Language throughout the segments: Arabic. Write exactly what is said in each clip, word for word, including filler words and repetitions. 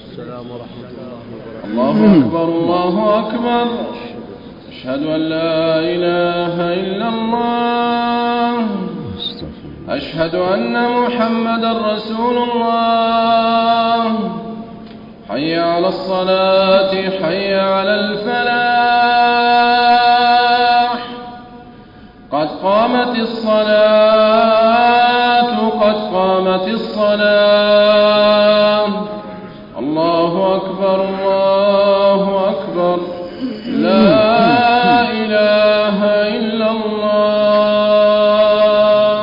السلام ورحمة الله وبركاته. الله أكبر الله أكبر. أشهد أن لا إله إلا الله. أشهد أن محمدا رسول الله. حي على الصلاة حي على الفلاح. قد قامت الصلاة قد قامت الصلاة. الله أكبر الله أكبر. لا إله إلا الله.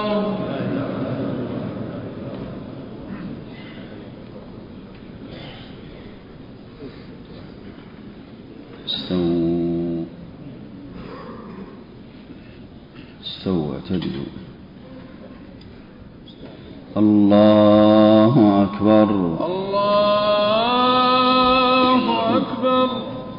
استووا استووا اعتدلوا. الله أكبر الله أكبر.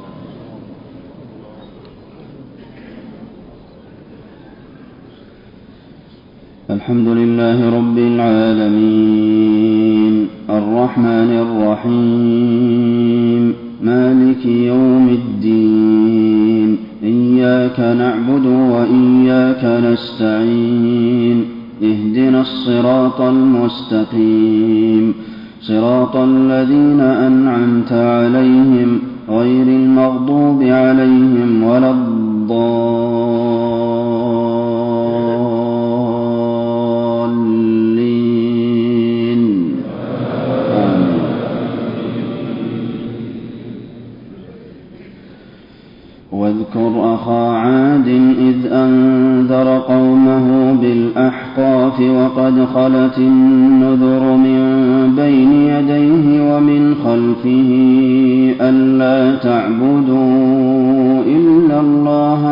الحمد لله رب العالمين الرحمن الرحيم مالك يوم الدين إياك نعبد وإياك نستعين اهدنا الصراط المستقيم صراط الذين أنعمت عليهم غير المغضوب عليهم ولا الضالين. واذكر أخا عاد إذ أنذر قومه بالأحقاف وقد خلت النذر من بين يديه ومن خلفه ألا تعبدوا إلا الله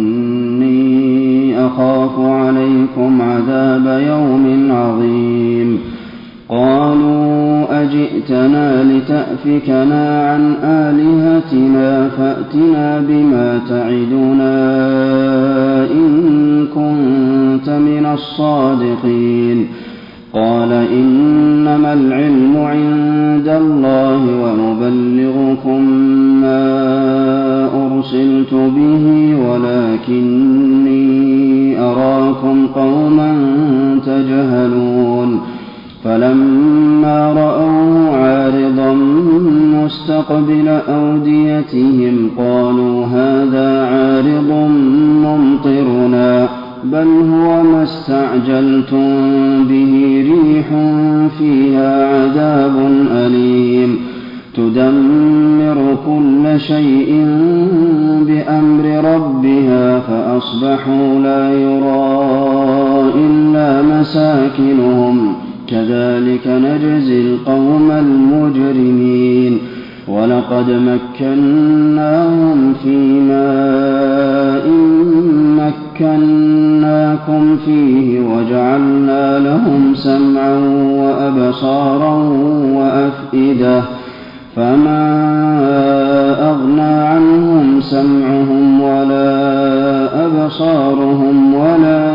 إني أخاف عليكم عذاب يوم عظيم. قالوا أجئتنا لتأفكنا عن آلهتنا فأتنا بما تعدنا إن كنت من الصادقين. قال إنما العلم عند الله وأبلغكم ما أرسلت به ولكني أراكم قوما تجهلون. فلما رأوه عارضا مستقبل أوديتهم قالوا هذا عارض ممطرنا بل هو ما استعجلتم به ريح فيها عذاب أليم تدمر كل شيء بأمر ربها فأصبحوا لا يرى إلا مساكنهم كذلك نجزي القوم المجرمين. ولقد مكناهم في ماء مكناكم فيه وجعلنا لهم سمعا وأبصارا وأفئدة فما أغنى عنهم سمعهم ولا أبصارهم ولا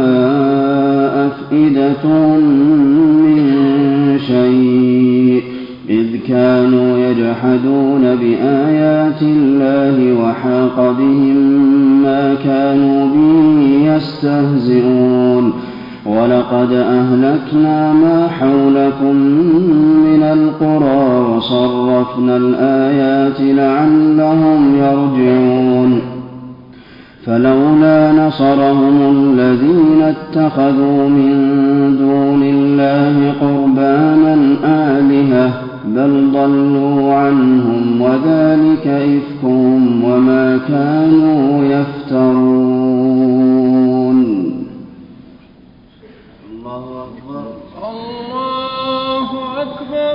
أفئدتهم من شيء إذ كانوا يجحدون بآيات الله وحاق بهم ما كانوا به يستهزئون. ولقد أهلكنا ما حولكم من القرى وصرفنا الآيات لعلهم يرجعون. فلولا نصرهم الذين اتخذوا من دون الله قربانا آلهة بل ضلوا عنهم وذلك إفكهم وما كانوا يفترون. الله أكبر الله أكبر.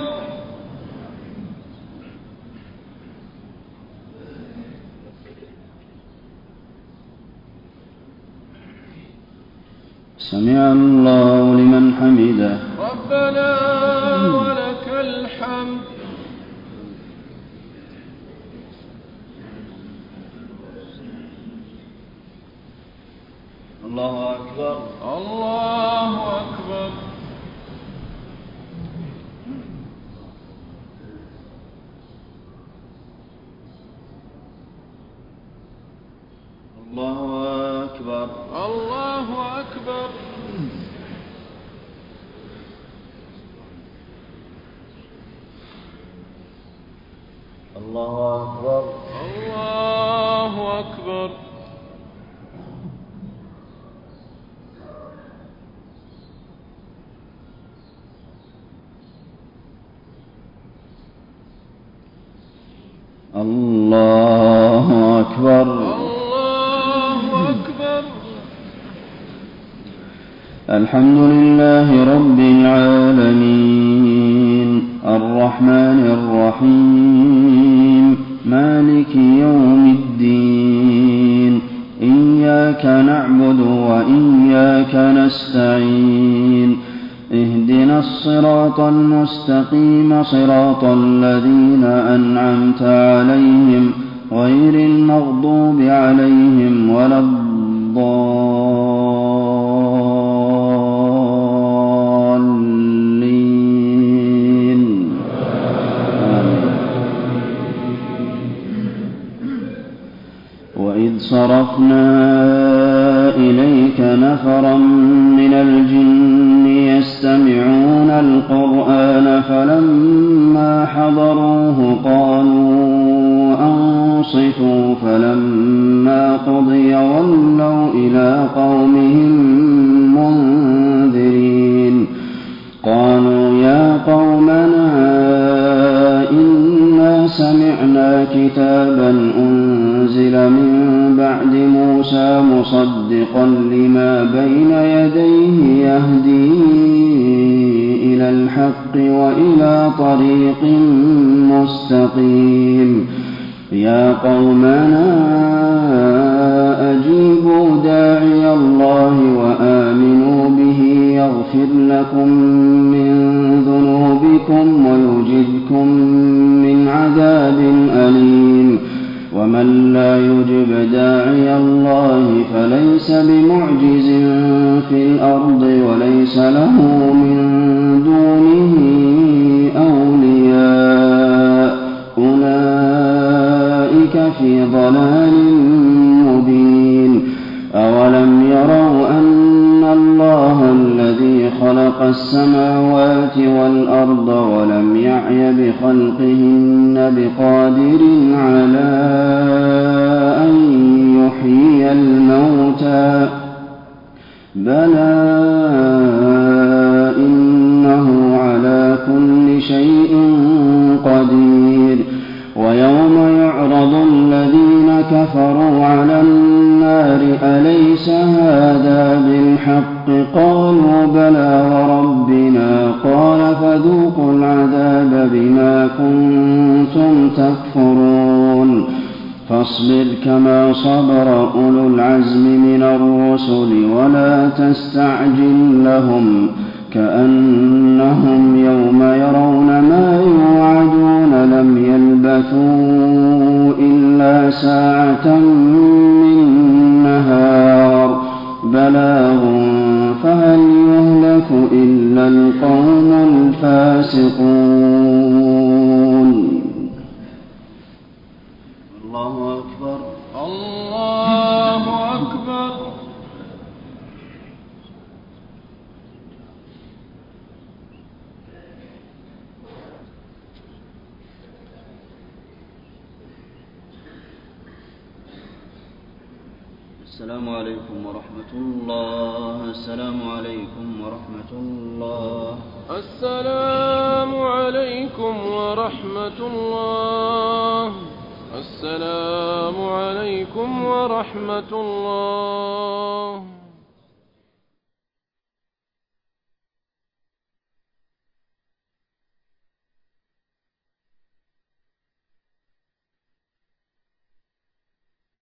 سمع الله لمن حمده ربنا ولك الحمد. الله أكبر الله أكبر. الله أكبر. الله أكبر. الله أكبر. الله أكبر. الحمد لله رب العالمين الرحمن الرحيم مالك يوم الدين إياك نعبد وإياك نستعين اهدنا الصراط المستقيم صراط الذين أنعمت عليهم غير المغضوب عليهم ولا الضالين آمين. وإذ صرفنا إليك نفرا من الجن يستمعون القرآن فلما حضروه قالوا أنصتوا فلما قضي ولوا إلى قومهم منذرين قالوا يا قومنا إنا سمعنا كتابا أنزل من بعد موسى مصدقا لما بين يديه يهدي إلى الحق وإلى طريق مستقيم يا قومنا أجيبوا داعي الله وآمنوا به يغفر لكم من ذنوبكم ويجركم من عذاب أليم ومن لا يجب داعي الله فليس بمعجز في الأرض وليس له من دونه أولياء أولئك في ضلال مبين أولم يروا أن الله الذي خلق السماوات والأرض ولم يعي بخلقهن بقادر على أن يحيي الموتى بلى إنه على كل شيء قدير ويوم يعرض الذين كفروا على النار أليس هذا بالحق قالوا بلى وربنا قال فذوقوا العذاب بما كنتم تكفرون فاصبر كما صبر أولو العزم من الرسل ولا تستعجل لهم كأنهم يوم يرون ما يوعدون لم يلبثوا إلا ساعة من نهار بلاغ فهل يهلك إلا القوم الفاسقون. الله أكبر. الله أكبر. السلام عليكم ورحمة الله. السلام عليكم ورحمة الله. السلام عليكم ورحمة الله. السلام عليكم ورحمة الله.